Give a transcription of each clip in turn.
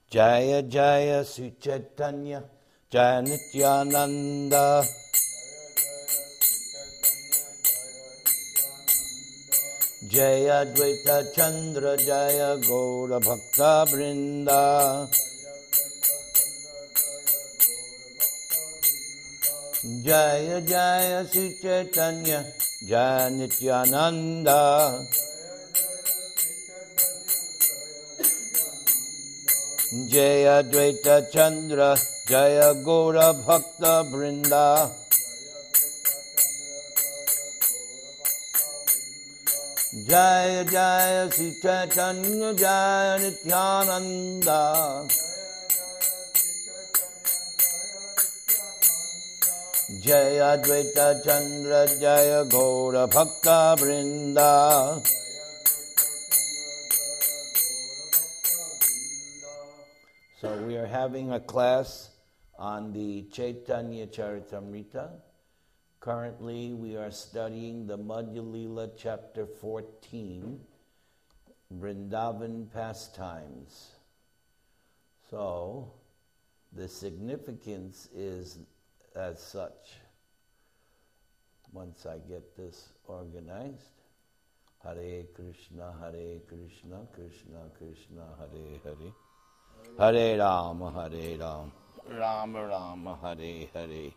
Jaya Jaya Sri Chaitanya Jaya Nityananda Jaya Dvaita Chandra Jaya Gaura Bhakta Vrinda Jaya Jaya Sri Chaitanya Jaya Nityananda Jaya Dvaita Chandra Jaya Gaura Bhakta Vrinda Jaya Jaya Sri Chaitanya Jaya Nityananda Jaya Dvaita Chandra Jaya Gaura Bhakta Vrinda. So we are having a class on the Chaitanya Charitamrita. Currently we are studying the Madhya Lila chapter 14, Vrindavan pastimes. So the significance is as such. Once I get this organized, Hare Krishna, Krishna Krishna, Hare Hare, Hare Rama, Rama Rama, Hare Hare.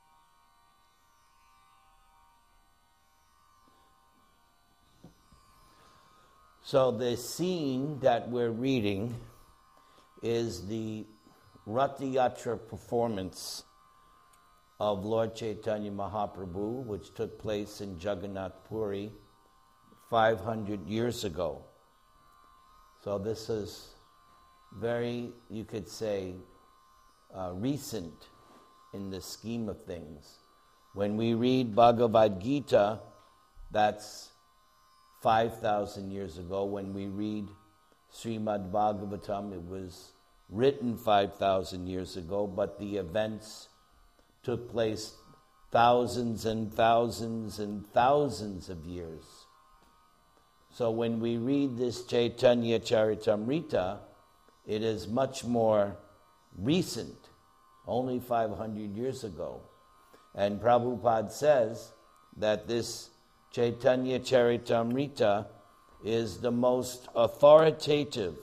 So the scene that we're reading is the Rath Yatra performance of Lord Chaitanya Mahaprabhu, which took place in Jagannath Puri 500 years ago. So this is very, you could say, recent in the scheme of things. When we read Bhagavad Gita, that's 5,000 years ago. When we read Srimad Bhagavatam, it was written 5,000 years ago, but the events took place thousands and thousands and thousands of years. So when we read this Chaitanya Charitamrita, it is much more recent, only 500 years ago. And Prabhupada says that this Chaitanya Charitamrita is the most authoritative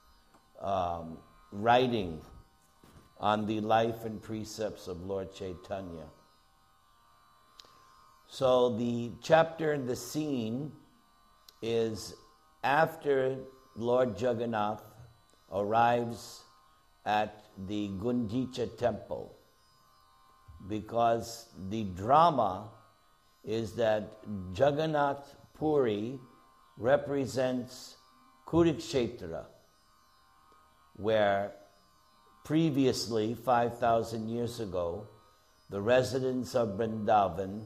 writing on the life and precepts of Lord Chaitanya. So the chapter and the scene is after Lord Jagannath arrives at the Gundicha temple, because the drama is that Jagannath Puri represents Kurukshetra, where previously, 5,000 years ago, the residents of Vrindavan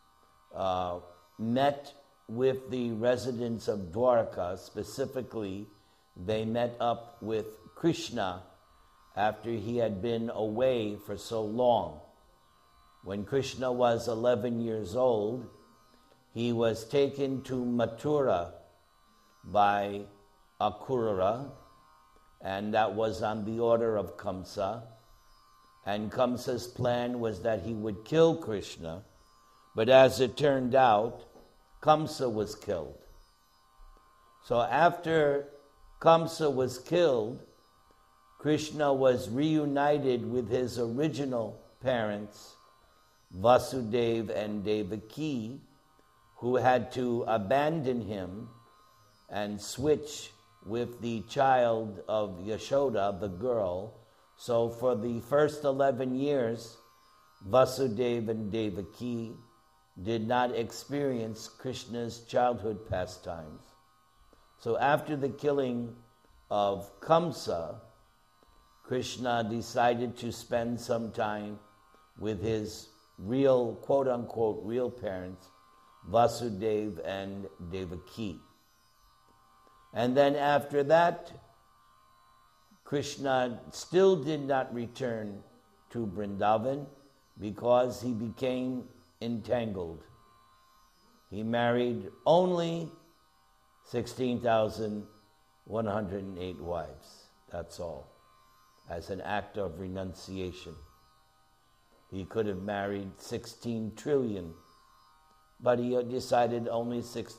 met with the residents of Dwarka. Specifically, they met up with Krishna after he had been away for so long. When Krishna was 11 years old, he was taken to Mathura by Akrura, and that was on the order of Kamsa. And Kamsa's plan was that he would kill Krishna, but as it turned out, Kamsa was killed. So after Kamsa was killed, Krishna was reunited with his original parents, Vasudeva and Devaki, who had to abandon him and switch with the child of Yashoda, the girl. So for the first 11 years, Vasudeva and Devaki did not experience Krishna's childhood pastimes. So after the killing of Kamsa, Krishna decided to spend some time with his real, quote-unquote, real parents, Vasudeva and Devaki. And then after that, Krishna still did not return to Vrindavan because he became entangled. He married only 16,108 wives. That's all. as an act of renunciation. He could have married 16 trillion, but he decided only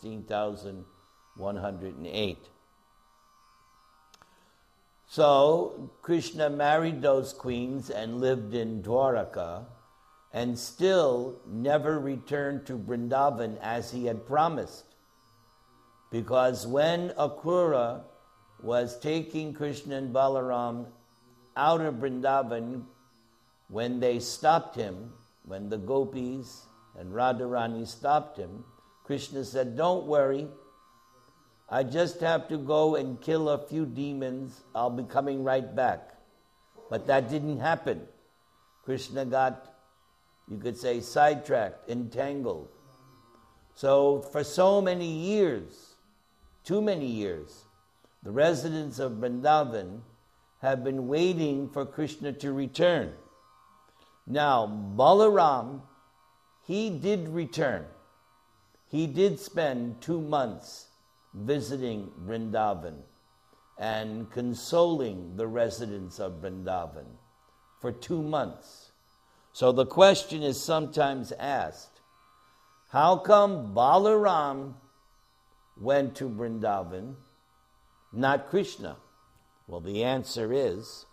16,108. So Krishna married those queens and lived in Dwaraka, and still never returned to Vrindavan as he had promised. Because when Akrura was taking Krishna and Balaram out of Vrindavan, when they stopped him, when the gopis and Radharani stopped him, Krishna said, "Don't worry, I just have to go and kill a few demons. I'll be coming right back." But that didn't happen. Krishna got, you could say, sidetracked, entangled. So for so many years, too many years, the residents of Vrindavan have been waiting for Krishna to return. Now, Balaram, he did return. He did spend 2 months visiting Vrindavan and consoling the residents of Vrindavan for 2 months. So the question is sometimes asked, how come Balaram went to Vrindavan, not Krishna? Well, the answer is,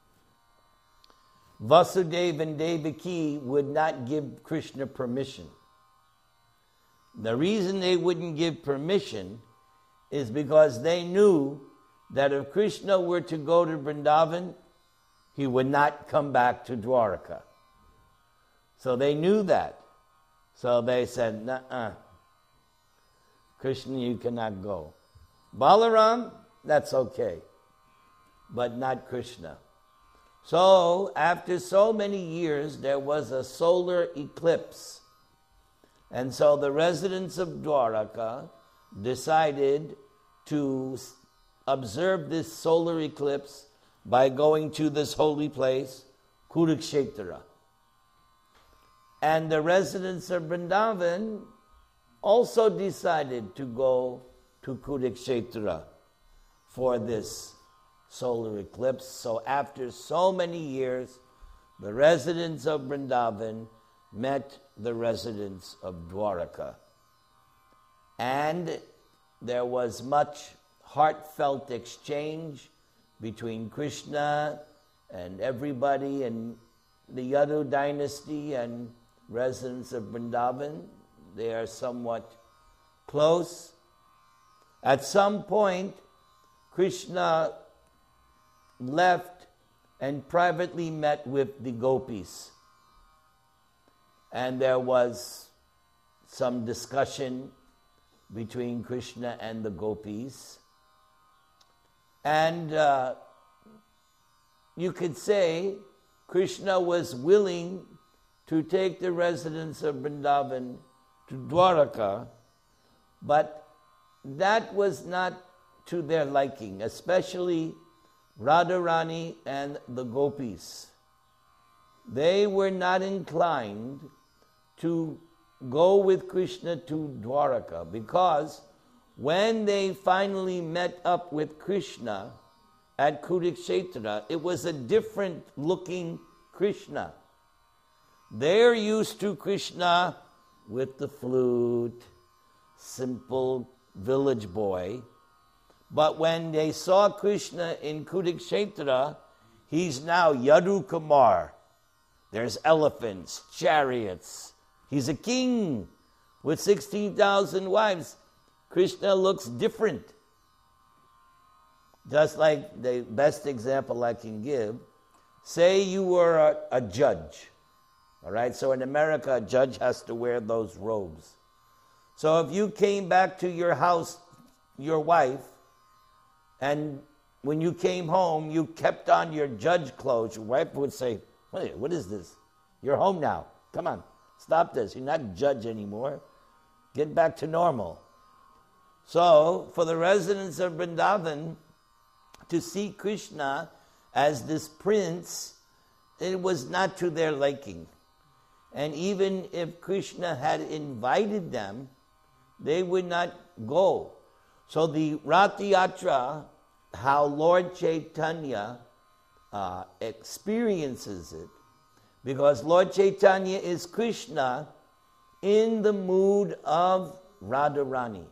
Vasudeva and Devaki would not give Krishna permission. The reason they wouldn't give permission is because they knew that if Krishna were to go to Vrindavan, he would not come back to Dwaraka. So they knew that. So they said, "Nuh-uh. Krishna, you cannot go. Balaram, that's okay, but not Krishna." So after so many years, there was a solar eclipse. And so the residents of Dwaraka decided to observe this solar eclipse by going to this holy place, Kurukshetra. And the residents of Vrindavan also decided to go to Kurukshetra for this solar eclipse. So after so many years, the residents of Vrindavan met the residents of Dwaraka. And there was much heartfelt exchange between Krishna and everybody in the Yadu dynasty and residents of Vrindavan. They are somewhat close. At some point, Krishna left and privately met with the gopis. And there was some discussion between Krishna and the gopis. And you could say Krishna was willing to take the residents of Vrindavan to Dwaraka, but that was not to their liking, especially Radharani and the gopis. They were not inclined to go with Krishna to Dwaraka, because when they finally met up with Krishna at Kurukshetra, it was a different looking Krishna. They're used to Krishna with the flute, simple village boy. But when they saw Krishna in Kurukshetra, he's now Yadu Kumar. There's elephants, chariots. He's a king with 16,000 wives. Krishna looks different. Just like the best example I can give, say you were a judge. All right, so in America, a judge has to wear those robes. So if you came back to your house, your wife, and when you came home, you kept on your judge clothes, your wife would say, "Hey, what is this? You're home now. Come on, stop this. You're not judge anymore. Get back to normal." So for the residents of Vrindavan to see Krishna as this prince, it was not to their liking. And even if Krishna had invited them, they would not go. So the Rath Yatra, how Lord Chaitanya experiences it, because Lord Chaitanya is Krishna in the mood of Radharani.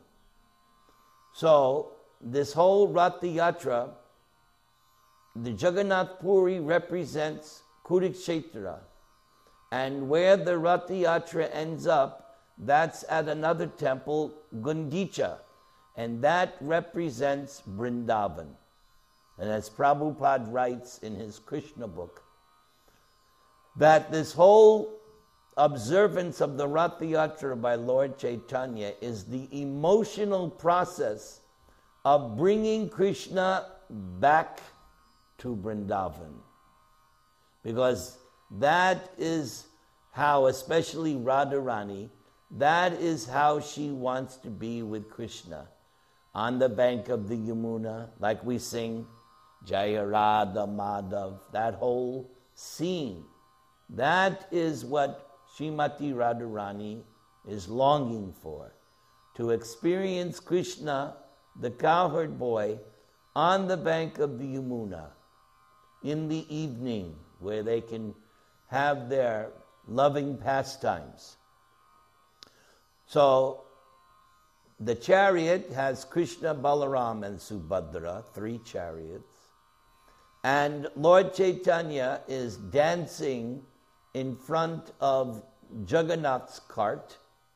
So this whole Rath Yatra, the Jagannath Puri represents Kurukshetra, and where the Rath Yatra ends up, that's at another temple, Gundicha, and that represents Vrindavan. And as Prabhupada writes in his Krishna book, that this whole observance of the Rath Yatra by Lord Chaitanya is the emotional process of bringing Krishna back to Vrindavan. Because that is how, especially Radharani, that is how she wants to be with Krishna. On the bank of the Yamuna, like we sing, Jaya Radha Madhav, that whole scene. That is what Srimati Radharani is longing for, to experience Krishna, the cowherd boy, on the bank of the Yamuna in the evening, where they can have their loving pastimes. So the chariot has Krishna, Balaram, and Subhadra, 3 chariots. And Lord Chaitanya is dancing in front of Jagannath's cart.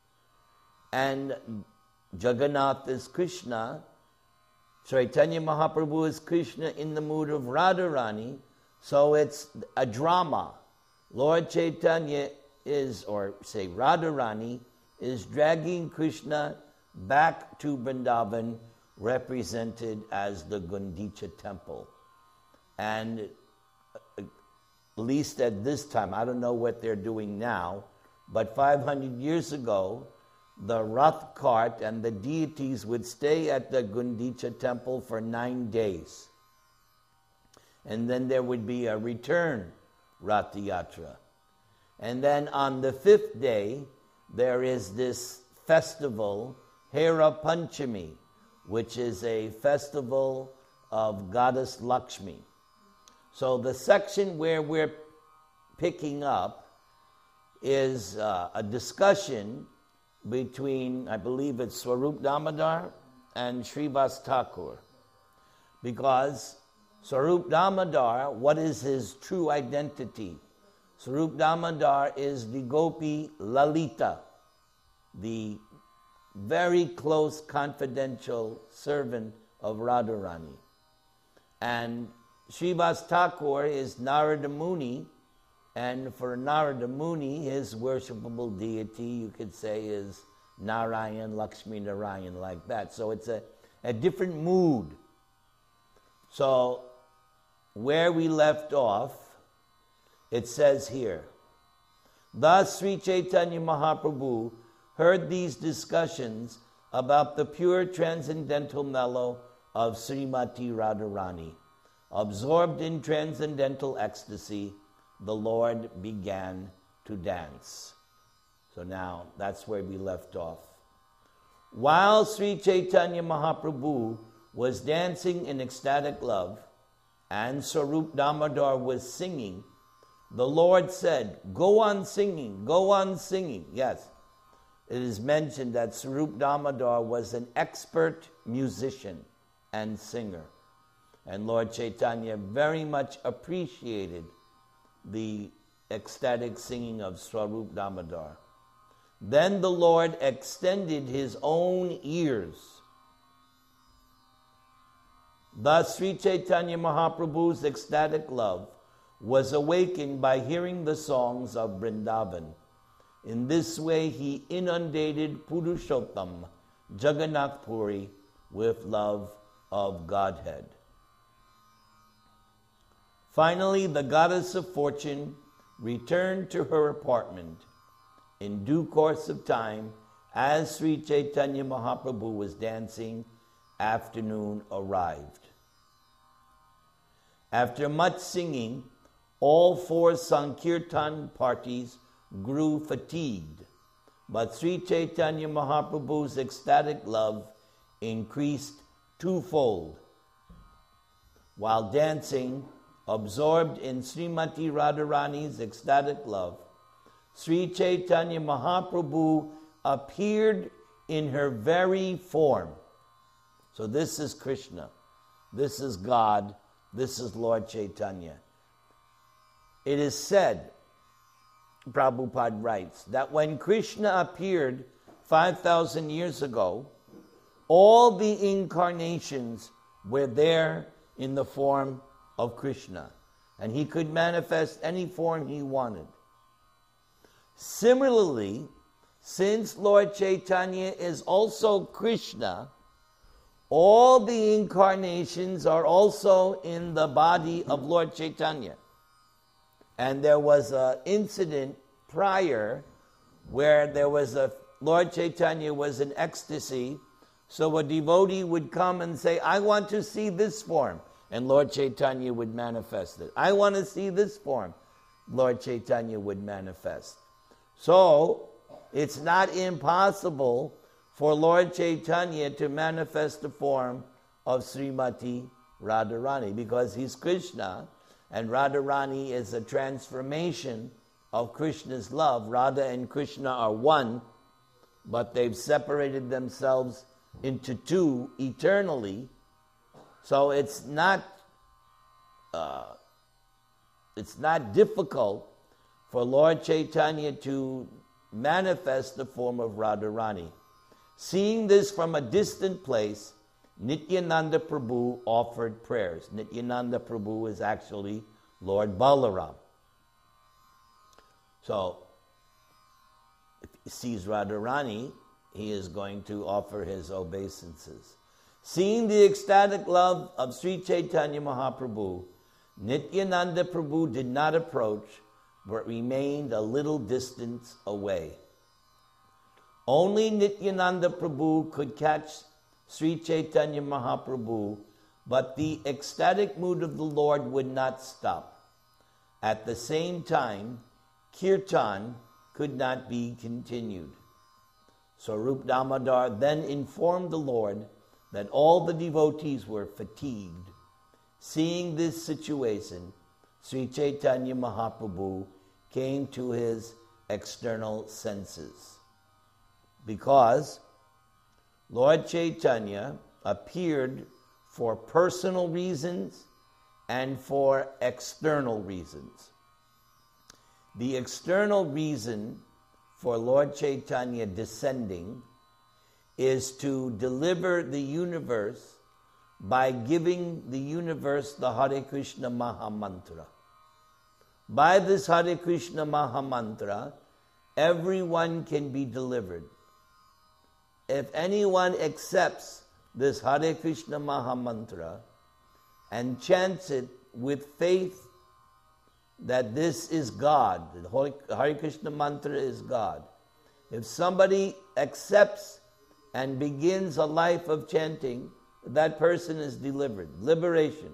And Jagannath is Krishna. Chaitanya Mahaprabhu is Krishna in the mood of Radharani. So it's a drama. Lord Chaitanya is, or say Radharani, is dragging Krishna back to Vrindavan, represented as the Gundicha temple. And at least at this time, I don't know what they're doing now, but 500 years ago, the Rath cart and the deities would stay at the Gundicha temple for 9 days. And then there would be a return Rath Yatra. And then on the 5th day, there is this festival, Hera Panchami, which is a festival of goddess Lakshmi. So the section where we're picking up is a discussion between, I believe it's Swarup Damodar and Srivas Thakur. Because Swarup Damodar, what is his true identity? Swarup Damodar is the Gopi Lalita, the very close confidential servant of Radharani. And Srivas Thakur is Narada Muni, and for Narada Muni, his worshipable deity, you could say, is Narayan, Lakshmi Narayan, like that. So it's a different mood. So where we left off, it says here, thus Sri Chaitanya Mahaprabhu heard these discussions about the pure transcendental mellow of Srimati Radharani. Absorbed in transcendental ecstasy, the Lord began to dance. So now, that's where we left off. While Sri Chaitanya Mahaprabhu was dancing in ecstatic love, and Swarup Damodar was singing, the Lord said, go on singing, go on singing. Yes, it is mentioned that Swarup Damodar was an expert musician and singer. And Lord Chaitanya very much appreciated the ecstatic singing of Swarup Damodar. Then the Lord extended his own ears. Thus Sri Chaitanya Mahaprabhu's ecstatic love was awakened by hearing the songs of Vrindavan. In this way he inundated Purushottam, Jagannath Puri, with love of Godhead. Finally, the goddess of fortune returned to her apartment. In due course of time, as Sri Chaitanya Mahaprabhu was dancing, afternoon arrived. After much singing, all 4 Sankirtan parties grew fatigued, but Sri Chaitanya Mahaprabhu's ecstatic love increased twofold. While dancing, absorbed in Srimati Radharani's ecstatic love, Sri Chaitanya Mahaprabhu appeared in her very form. So this is Krishna, this is God, this is Lord Chaitanya. It is said, Prabhupada writes, that when Krishna appeared 5,000 years ago, all the incarnations were there in the form of Krishna, and he could manifest any form he wanted. Similarly, since Lord Chaitanya is also Krishna, all the incarnations are also in the body of Lord Chaitanya. And there was an incident prior where Lord Chaitanya was in ecstasy, so a devotee would come and say, I want to see this form, and Lord Chaitanya would manifest it. I want to see this form, Lord Chaitanya would manifest. So, it's not impossible for Lord Chaitanya to manifest the form of Srimati Radharani, because he's Krishna, and Radharani is a transformation of Krishna's love. Radha and Krishna are one, but they've separated themselves into two eternally. So it's not difficult for Lord Chaitanya to manifest the form of Radharani. Seeing this from a distant place, Nityananda Prabhu offered prayers. Nityananda Prabhu is actually Lord Balaram. So, if he sees Radharani, he is going to offer his obeisances. Seeing the ecstatic love of Sri Chaitanya Mahaprabhu, Nityananda Prabhu did not approach, but remained a little distance away. Only Nityananda Prabhu could catch Sri Chaitanya Mahaprabhu, but the ecstatic mood of the Lord would not stop. At the same time, Kirtan could not be continued. So Rup Damodar then informed the Lord that all the devotees were fatigued. Seeing this situation, Sri Chaitanya Mahaprabhu came to his external senses, because Lord Chaitanya appeared for personal reasons and for external reasons. The external reason for Lord Chaitanya descending is to deliver the universe by giving the universe the Hare Krishna Maha Mantra. By this Hare Krishna Maha Mantra, everyone can be delivered. If anyone accepts this Hare Krishna Maha Mantra and chants it with faith that this is God, the Hare Krishna Mantra is God. If somebody accepts and begins a life of chanting, that person is delivered. Liberation.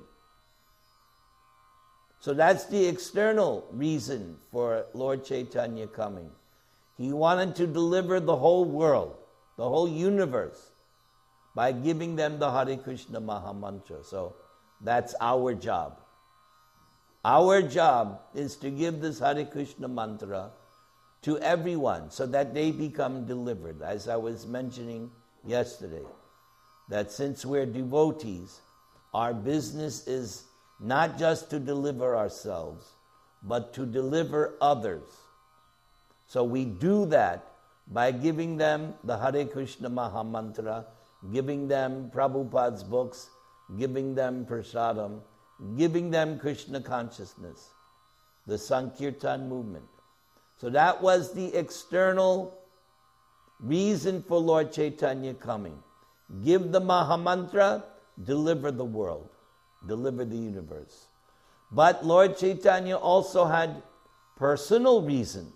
So that's the external reason for Lord Chaitanya coming. He wanted to deliver the whole world, the whole universe, by giving them the Hare Krishna Maha Mantra. So that's our job. Our job is to give this Hare Krishna Mantra to everyone so that they become delivered. As I was mentioning yesterday, that since we're devotees, our business is not just to deliver ourselves, but to deliver others. So we do that by giving them the Hare Krishna Maha Mantra, giving them Prabhupada's books, giving them prasadam, giving them Krishna consciousness, the Sankirtan movement. So that was the external reason for Lord Chaitanya coming. Give the Maha Mantra, deliver the world, deliver the universe. But Lord Chaitanya also had personal reasons,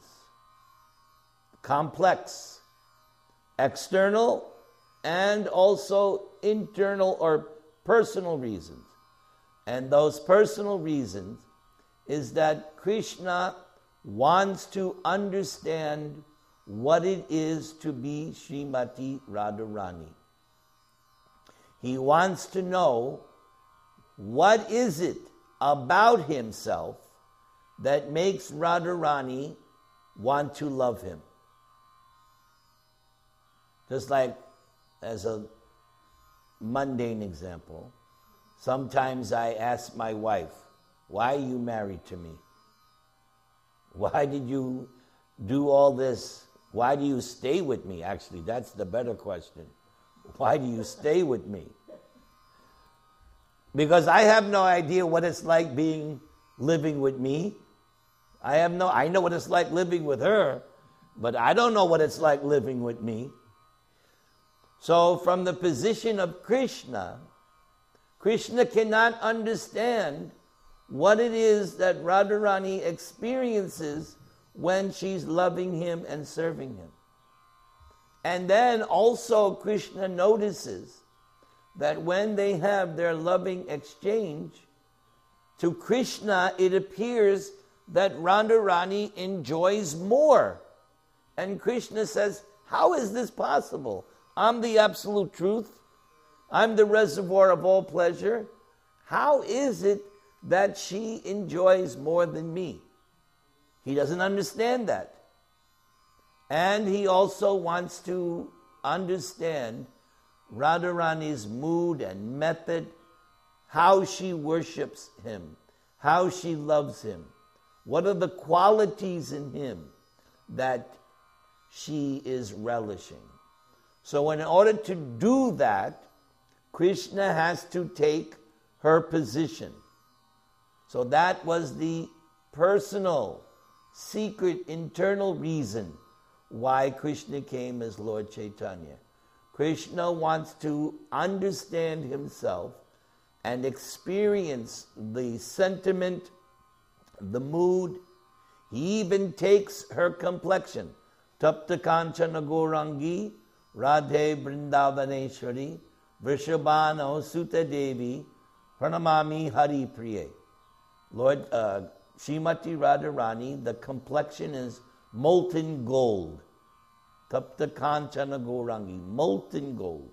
complex, external, and also internal or personal reasons. And those personal reasons is that Krishna wants to understand what it is to be Srimati Radharani. He wants to know what is it about himself that makes Radharani want to love him. Just like, as a mundane example, sometimes I ask my wife, why are you married to me? Why did you do all this? Why do you stay with me? Actually, that's the better question. Why do you stay with me? Because I have no idea what it's like living with me. I know what it's like living with her, but I don't know what it's like living with me. So from the position of Krishna, Krishna cannot understand what it is that Radharani experiences when she's loving him and serving him. And then also Krishna notices that when they have their loving exchange, to Krishna it appears that Radharani enjoys more. And Krishna says, how is this possible? I'm the absolute truth. I'm the reservoir of all pleasure. How is it that she enjoys more than me? He doesn't understand that. And he also wants to understand Radharani's mood and method, how she worships him, how she loves him. What are the qualities in him that she is relishing? So in order to do that, Krishna has to take her position. So that was the personal, secret, internal reason why Krishna came as Lord Chaitanya. Krishna wants to understand himself and experience the sentiment, the mood. He even takes her complexion. Tapta Kanchana Gaurangi, Radhe Vrindavaneshwari, Vrishabhano Sutta Devi, Pranamami Hari Priye. Lord, Srimati Radharani, the complexion is molten gold. Tapta Kanchana Gaurangi, molten gold.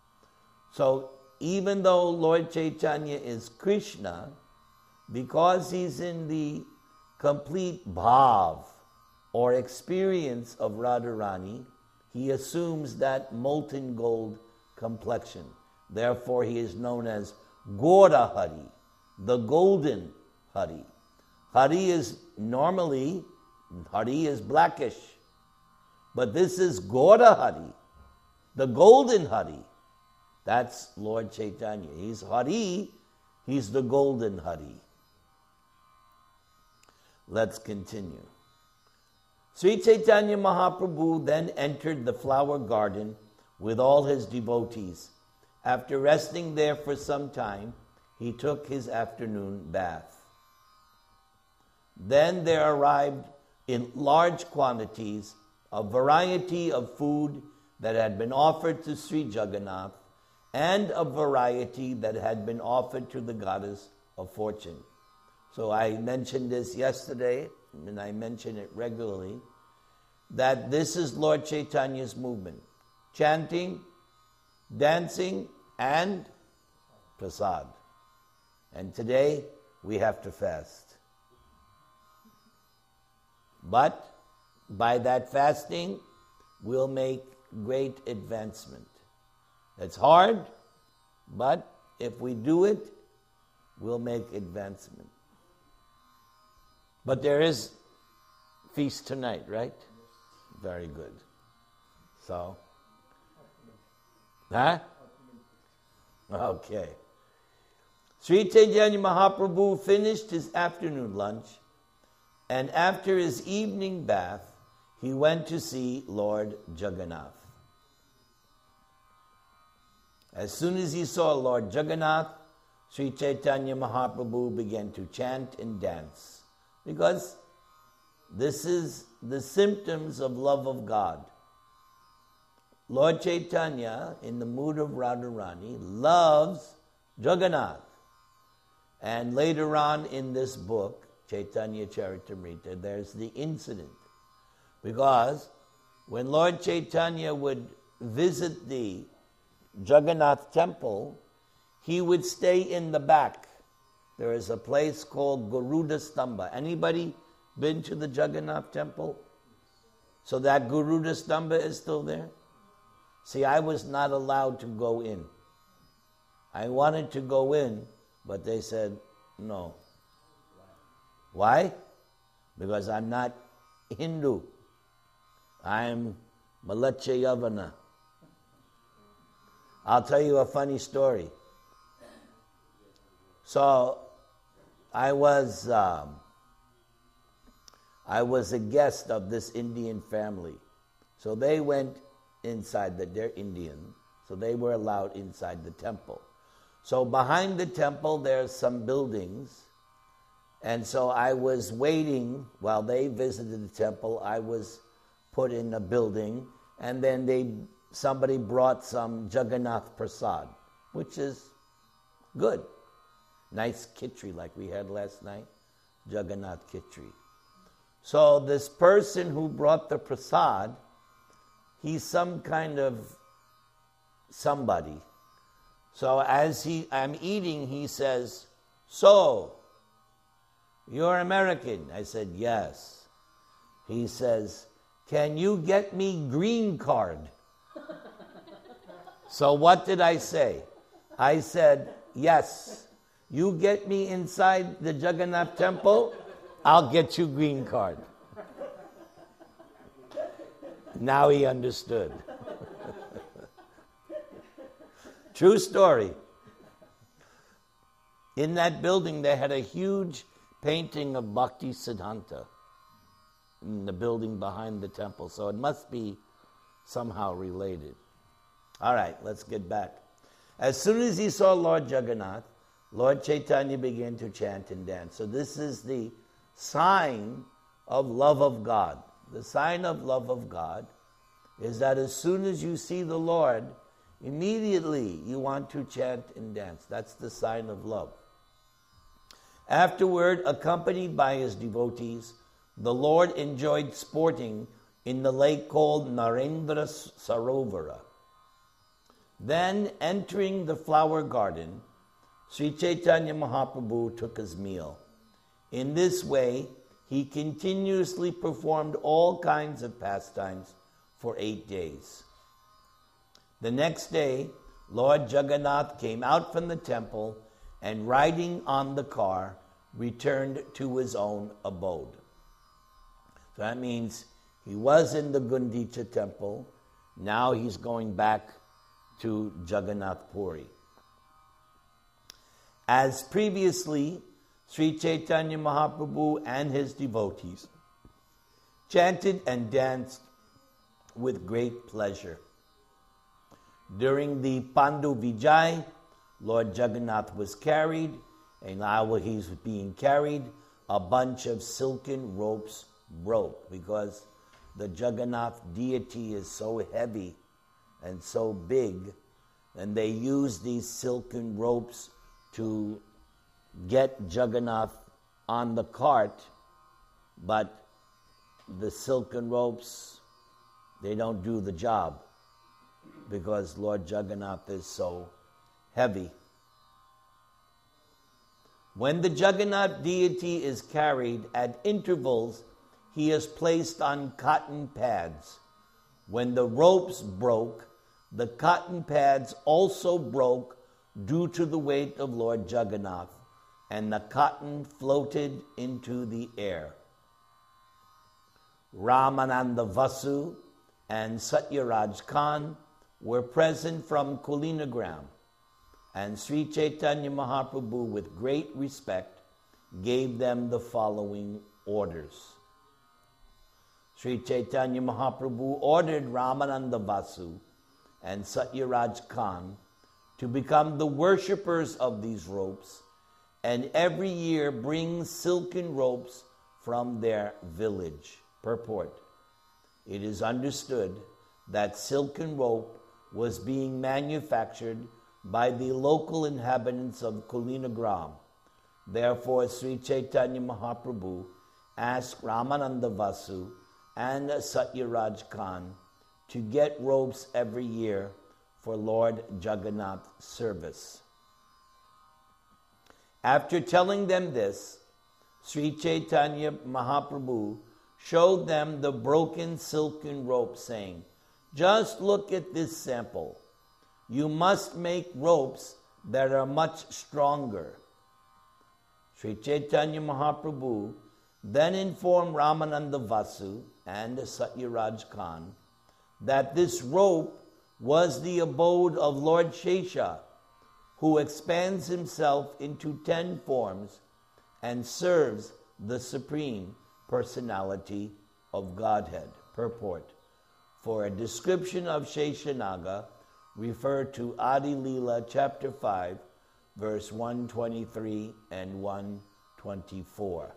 So even though Lord Chaitanya is Krishna, because he's in the complete bhav or experience of Radharani, he assumes that molten gold complexion. Therefore he is known as Gaura Hari, the golden Hari. Hari is blackish. But this is Gaura Hari, the golden Hari. That's Lord Chaitanya. He's Hari, he's the golden Hari. Let's continue. Sri Chaitanya Mahaprabhu then entered the flower garden with all his devotees. After resting there for some time, he took his afternoon bath. Then there arrived in large quantities a variety of food that had been offered to Sri Jagannath and a variety that had been offered to the goddess of fortune. So I mentioned this yesterday, and I mention it regularly, that this is Lord Chaitanya's movement. Chanting, dancing, and prasad. And today, we have to fast. But by that fasting, we'll make great advancement. It's hard, but if we do it, we'll make advancement. But there is feast tonight, right? Very good. So, Okay. Sri Chaitanya Mahaprabhu finished his afternoon lunch, and after his evening bath, he went to see Lord Jagannath. As soon as he saw Lord Jagannath, Sri Chaitanya Mahaprabhu began to chant and dance, because this is the symptoms of love of God. Lord Chaitanya, in the mood of Radharani, loves Jagannath. And later on in this book, Chaitanya Charitamrita, there's the incident. Because when Lord Chaitanya would visit the Jagannath temple, he would stay in the back there is a place called Garuda Stamba. Anybody been to the Jagannath temple? So that Garuda Stamba is still there? See, I was not allowed to go in. I wanted to go in, but they said no. Why? Because I'm not Hindu. I'm Malacha Yavana. I'll tell you a funny story. So, I was a guest of this Indian family. So they went inside, they're Indian, so they were allowed inside the temple. So behind the temple there's some buildings, and so I was waiting while they visited the temple. I was put in a building, and then somebody brought some Jagannath Prasad, which is good. Nice khichdi like we had last night, Jagannath khichdi. So this person who brought the prasad, he's some kind of somebody. So as I'm eating, he says, "So, you're American?" I said, "Yes." He says, "Can you get me green card?" So what did I say? I said, "Yes. You get me inside the Jagannath temple, I'll get you green card." Now he understood. True story. In that building, they had a huge painting of Bhakti Siddhanta in the building behind the temple, so it must be somehow related. All right, let's get back. As soon as he saw Lord Jagannath, Lord Chaitanya began to chant and dance. So this is the sign of love of God. The sign of love of God is that as soon as you see the Lord, immediately you want to chant and dance. That's the sign of love. Afterward, accompanied by his devotees, the Lord enjoyed sporting in the lake called Narendra Sarovara. Then, entering the flower garden, Sri Chaitanya Mahaprabhu took his meal. In this way, he continuously performed all kinds of pastimes for 8 days. The next day, Lord Jagannath came out from the temple and, riding on the car, returned to his own abode. So that means he was in the Gundicha temple. Now he's going back to Jagannath Puri. As previously, Sri Chaitanya Mahaprabhu and his devotees chanted and danced with great pleasure. During the Pandu Vijay, Lord Jagannath was carried, and while he's being carried, a bunch of silken ropes broke because the Jagannath deity is so heavy and so big, and they use these silken ropes to get Jagannath on the cart, but the silken ropes, they don't do the job because Lord Jagannath is so heavy. When the Jagannath deity is carried, at intervals, he is placed on cotton pads. When the ropes broke, the cotton pads also broke due to the weight of Lord Jagannath, and the cotton floated into the air. Ramananda Vasu and Satyaraj Khan were present from Kulinagram, and Sri Chaitanya Mahaprabhu, with great respect, gave them the following orders. Sri Chaitanya Mahaprabhu ordered Ramananda Vasu and Satyaraj Khan to become the worshippers of these ropes, and every year bring silken ropes from their village. Purport: it is understood that silken rope was being manufactured by the local inhabitants of Kulinagram. Therefore, Sri Chaitanya Mahaprabhu asked Ramananda Vasu and Satyaraj Khan to get ropes every year for Lord Jagannath's service. After telling them this, Sri Chaitanya Mahaprabhu showed them the broken silken rope, saying, "Just look at this sample. You must make ropes that are much stronger." Sri Chaitanya Mahaprabhu then informed Ramananda Vasu and Satyaraj Khan that this rope was the abode of Lord Shesha, who expands himself into 10 forms and serves the Supreme Personality of Godhead. Purport. For a description of Sheshanaga, refer to Adi Leela chapter 5, verse 123 and 124.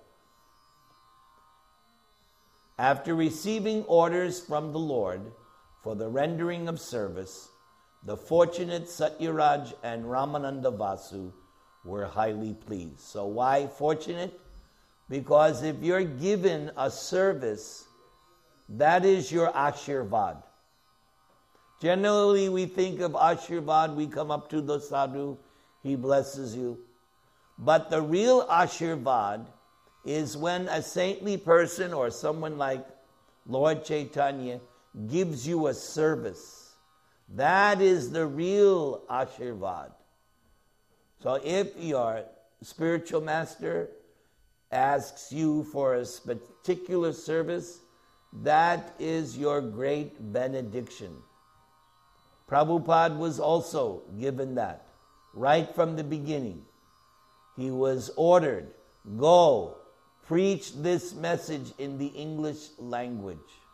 After receiving orders from the Lord for the rendering of service, the fortunate Satyaraj and Ramananda Vasu were highly pleased. So why fortunate? Because if you're given a service, that is your Ashirvad. Generally, we think of Ashirvad, we come up to the sadhu, he blesses you. But the real Ashirvad is when a saintly person or someone like Lord Chaitanya gives you a service. That is the real Ashirvad. So if your spiritual master asks you for a particular service, that is your great benediction. Prabhupada was also given that right from the beginning. He was ordered, go, preach this message in the English language.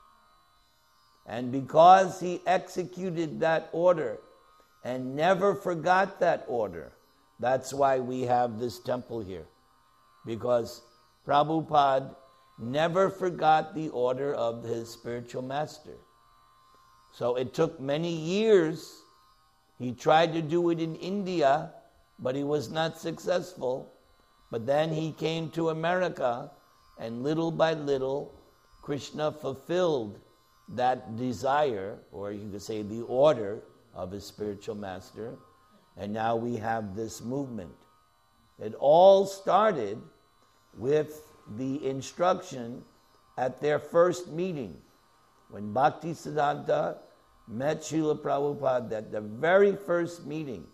And because he executed that order and never forgot that order, that's why we have this temple here. Because Prabhupada never forgot the order of his spiritual master. So it took many years. He tried to do it in India, but he was not successful. But then he came to America, and little by little, Krishna fulfilled that desire, or you could say the order of his spiritual master, and now we have this movement. It all started with the instruction at their first meeting. When Bhaktisiddhanta met Srila Prabhupada at the very first meeting,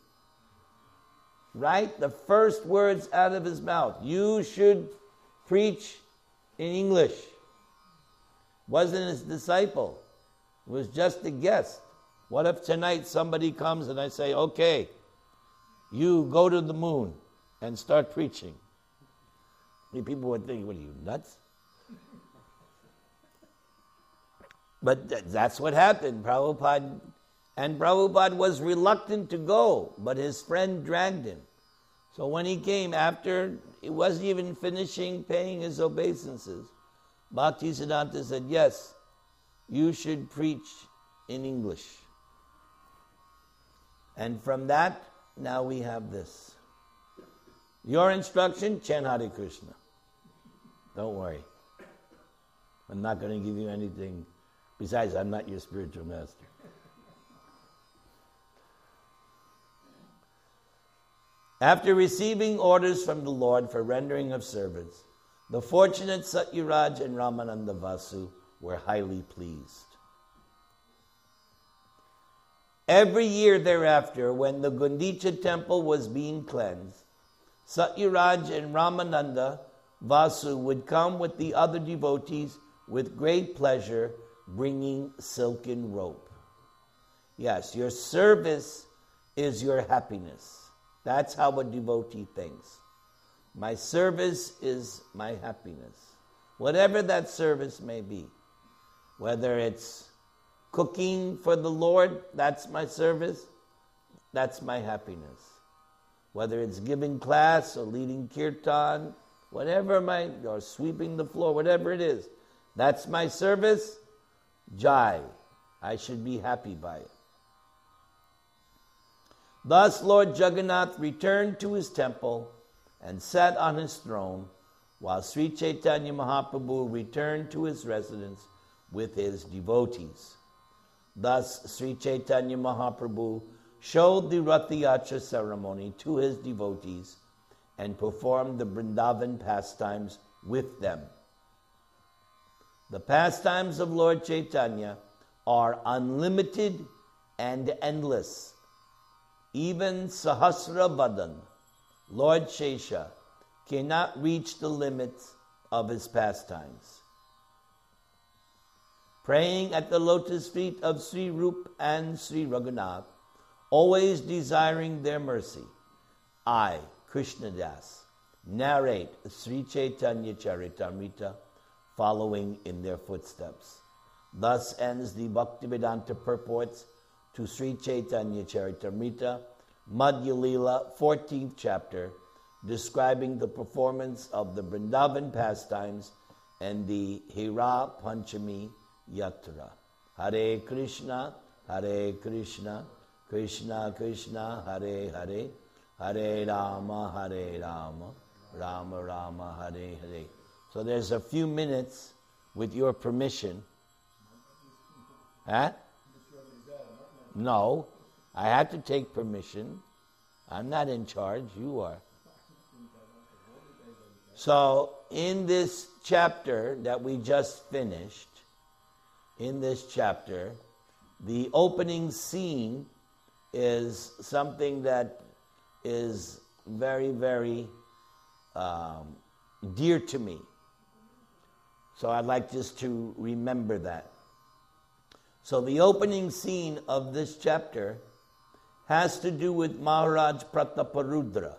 right? The first words out of his mouth, you should preach in English. Wasn't his disciple. It was just a guest. What if tonight somebody comes and I say, okay, you go to the moon and start preaching? People would think, what are you, nuts? But that's what happened. Prabhupada was reluctant to go, but his friend dragged him. So when he came, after he wasn't even finishing paying his obeisances, Bhaktisiddhanta said, yes, you should preach in English. And from that, now we have this. Your instruction, chant Hare Krishna. Don't worry. I'm not going to give you anything. Besides, I'm not your spiritual master. After receiving orders from the Lord for rendering of service, the fortunate Satyaraj and Ramananda Vasu were highly pleased. Every year thereafter, when the Gundicha temple was being cleansed, Satyaraj and Ramananda Vasu would come with the other devotees with great pleasure, bringing silken rope. Yes, your service is your happiness. That's how a devotee thinks. My service is my happiness. Whatever that service may be. Whether it's cooking for the Lord, that's my service. That's my happiness. Whether it's giving class or leading kirtan, or sweeping the floor, whatever it is, that's my service. Jai. I should be happy by it. Thus Lord Jagannath returned to his temple and sat on his throne, while Sri Chaitanya Mahaprabhu returned to his residence with his devotees. Thus Sri Chaitanya Mahaprabhu showed the Rath Yatra ceremony to his devotees and performed the Vrindavan pastimes with them. The pastimes of Lord Chaitanya are unlimited and endless. Even Sahasravadan, Lord Shesha, cannot reach the limits of his pastimes. Praying at the lotus feet of Sri Rup and Sri Raghunath, always desiring their mercy, I, Krishnadas, narrate Sri Chaitanya Charitamrita, following in their footsteps. Thus ends the Bhaktivedanta purports to Sri Chaitanya Charitamrita, Madhya Lila, 14th chapter, describing the performance of the Vrindavan pastimes and the Hira Panchami Yatra. Hare Krishna, Krishna Krishna, Hare Hare, Hare Rama, Rama Rama, Hare Hare. So there's a few minutes, with your permission. Huh? No, I had to take permission. I'm not in charge, you are. So in this chapter that we just finished, the opening scene is something that is very, very dear to me. So I'd like just to remember that. So the opening scene of this chapter has to do with Maharaj Prataparudra.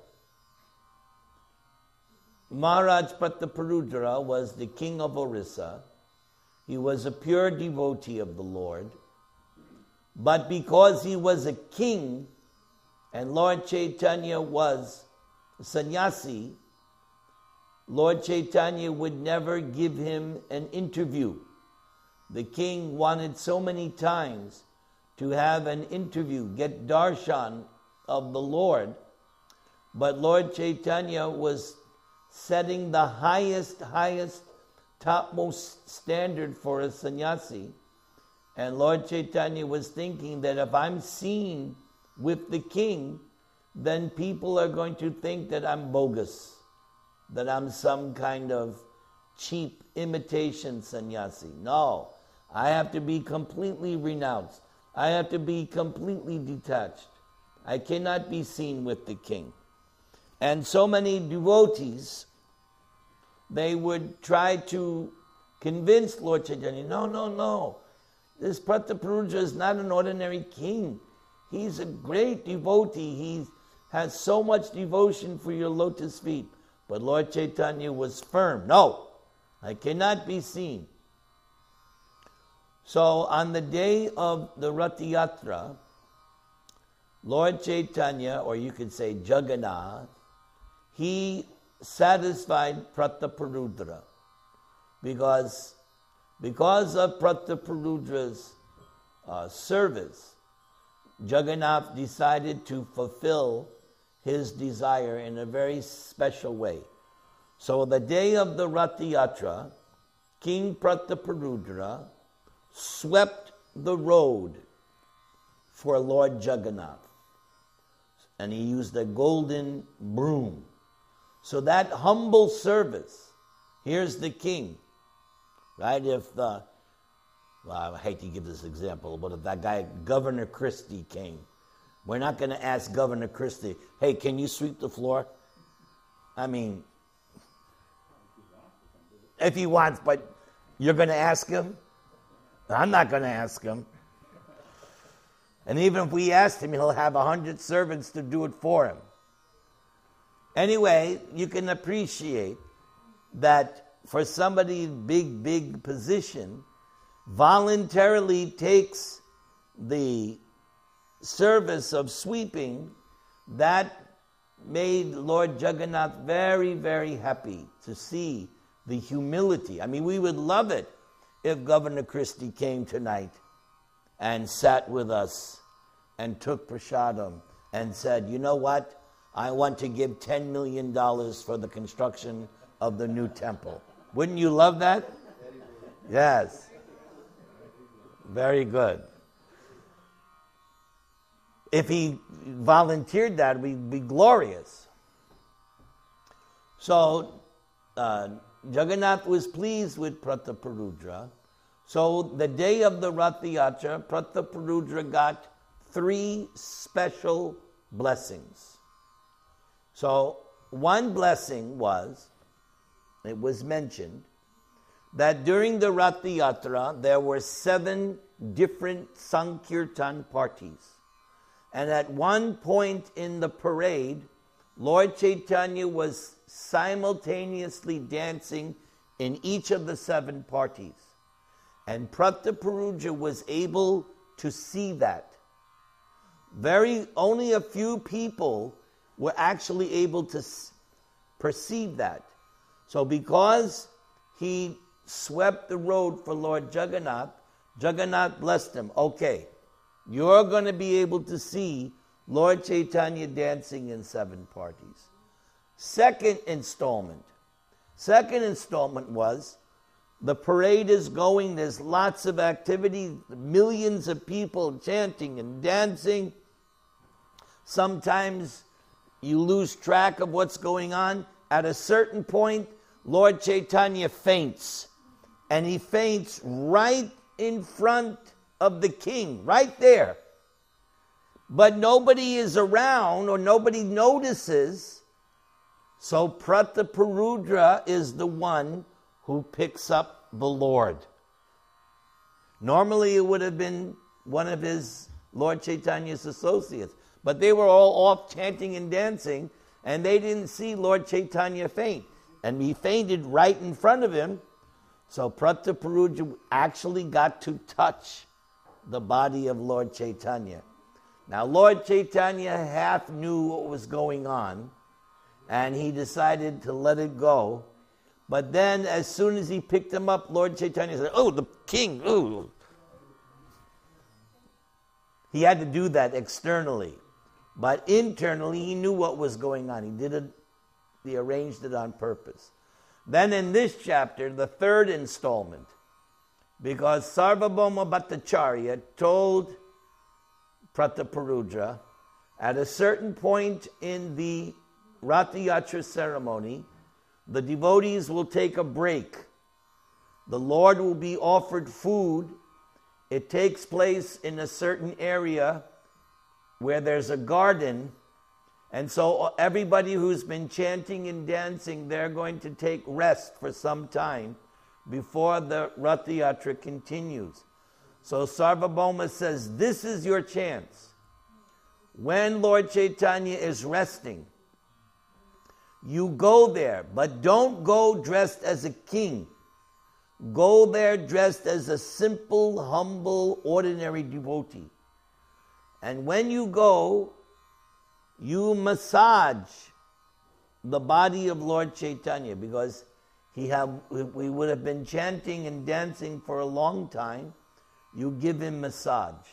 Maharaj Prataparudra was the king of Orissa. He was a pure devotee of the Lord. But because he was a king and Lord Chaitanya was a sannyasi, Lord Chaitanya would never give him an interview. The king wanted so many times to have an interview, get darshan of the Lord, but Lord Chaitanya was setting the highest, topmost standard for a sannyasi. And Lord Chaitanya was thinking that if I'm seen with the king, then people are going to think that I'm bogus, that I'm some kind of cheap imitation sannyasi. No, I have to be completely renounced. I have to be completely detached. I cannot be seen with the king. And so many devotees, they would try to convince Lord Chaitanya, no. This Prataparudra is not an ordinary king. He's a great devotee. He has so much devotion for your lotus feet. But Lord Chaitanya was firm. No, I cannot be seen. So on the day of the Rath Yatra, Lord Chaitanya, or you could say Jagannath, he satisfied Prataparudra because of Prataparudra's service, Jagannath decided to fulfill his desire in a very special way. So the day of the Rath Yatra, King Prataparudra swept the road for Lord Jagannath. And he used a golden broom. So that humble service, here's the king, right? I hate to give this example, but if that guy, Governor Christie, came, we're not going to ask Governor Christie, hey, can you sweep the floor? I mean, if he wants, but you're going to ask him? I'm not going to ask him. And even if we asked him, he'll have 100 servants to do it for him. Anyway, you can appreciate that for somebody in big position, voluntarily takes the service of sweeping, that made Lord Jagannath very, very happy to see the humility. I mean, we would love it if Governor Christie came tonight and sat with us and took prasadam and said, you know what? I want to give $10 million for the construction of the new temple. Wouldn't you love that? Yes. Very good. If he volunteered that, it would be glorious. So Jagannath was pleased with Prataparudra. So the day of the Rath Yatra, Prataparudra got 3 special blessings. So one blessing was, it was mentioned, that during the Rath Yatra there were 7 different Sankirtan parties. And at one point in the parade, Lord Chaitanya was simultaneously dancing in each of the 7 parties. And Prataparudra was able to see that. Only a few people were actually able to perceive that. So because he swept the road for Lord Jagannath, Jagannath blessed him. Okay, you're going to be able to see Lord Chaitanya dancing in 7 parties. Second installment was, the parade is going, there's lots of activity, millions of people chanting and dancing. Sometimes you lose track of what's going on. At a certain point, Lord Chaitanya faints. And he faints right in front of the king, right there. But nobody is around or nobody notices. So Prataparudra is the one who picks up the Lord. Normally it would have been one of his Lord Chaitanya's associates. But they were all off chanting and dancing, and they didn't see Lord Chaitanya faint. And he fainted right in front of him. So Prataparudra actually got to touch the body of Lord Chaitanya. Now Lord Chaitanya half knew what was going on, and he decided to let it go. But then as soon as he picked him up, Lord Chaitanya said, "Oh, the king, ooh." He had to do that externally. But internally, he knew what was going on. He arranged it on purpose. Then in this chapter, the 3rd installment, because Sarvabhauma Bhattacharya told Prataparudra, at a certain point in the Rath Yatra ceremony, the devotees will take a break. The Lord will be offered food. It takes place in a certain area where there's a garden, and so everybody who's been chanting and dancing, they're going to take rest for some time before the Rath Yatra continues. So Sarvabhauma says, this is your chance. When Lord Chaitanya is resting, you go there, but don't go dressed as a king. Go there dressed as a simple, humble, ordinary devotee. And when you go, you massage the body of Lord Chaitanya, because we would have been chanting and dancing for a long time. You give him massage.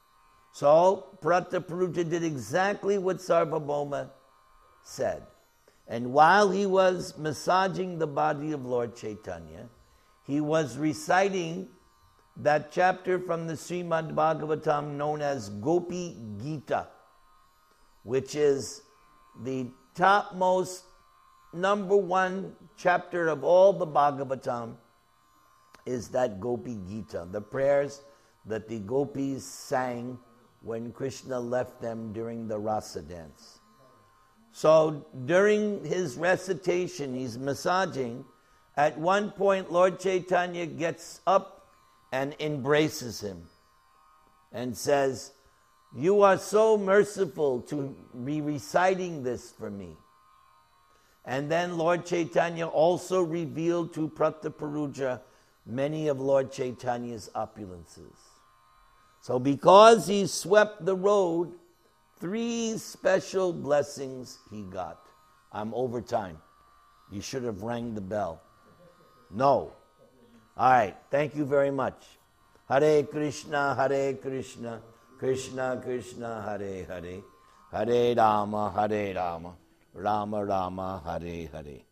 So Prataparudra did exactly what Sarvabhauma said. And while he was massaging the body of Lord Chaitanya, he was reciting that chapter from the Srimad Bhagavatam known as Gopi Gita, which is the topmost number 1 chapter of all the Bhagavatam, is that Gopi Gita, the prayers that the gopis sang when Krishna left them during the rasa dance. So during his recitation, he's massaging. At one point, Lord Chaitanya gets up and embraces him and says, "You are so merciful to be reciting this for me." And then Lord Chaitanya also revealed to Prataparudra many of Lord Chaitanya's opulences. So because he swept the road, 3 special blessings he got. I'm over time. You should have rang the bell. No. All right. Thank you very much. Hare Krishna, Krishna Krishna, Hare Hare, Hare Rama, Rama Rama, Hare Hare.